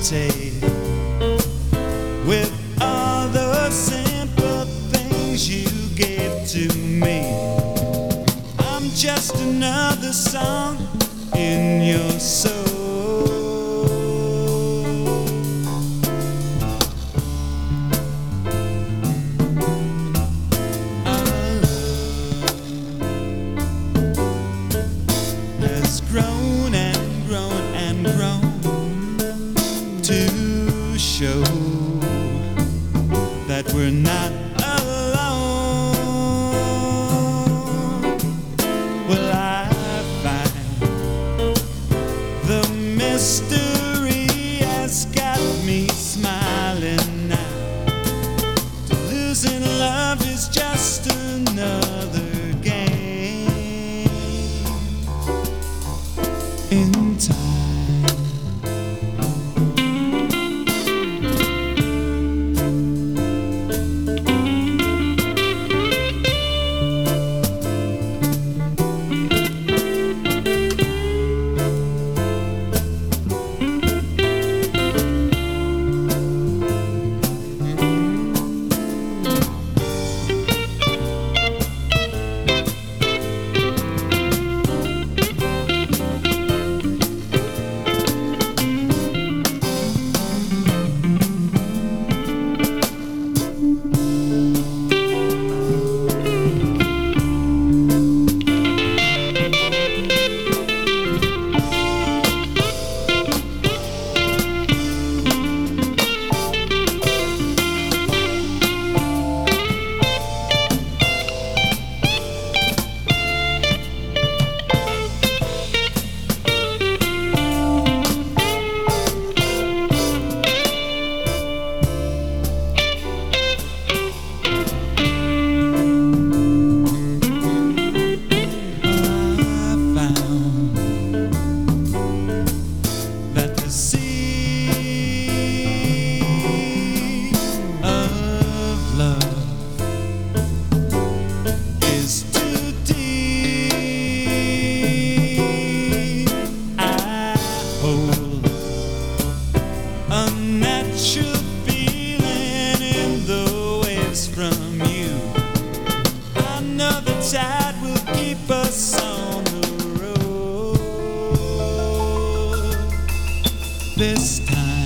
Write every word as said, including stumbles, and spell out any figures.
imitate with all the simple things you gave to me. I'm just another song in your soul. Grown and grown and grown to show that we're not alone. Well, I find the mystery has got me smiling now. To losing love is just another game in time. Unnatural feeling in the waves from you. I know the tide will keep us on the road this time.